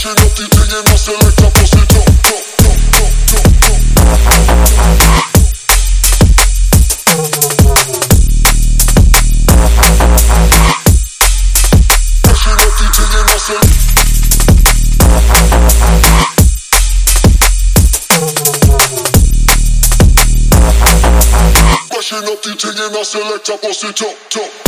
Mashing up the thing and I select a pussy top. Mashing up the thing and I select. Mashing up the thing and I select a pussy top.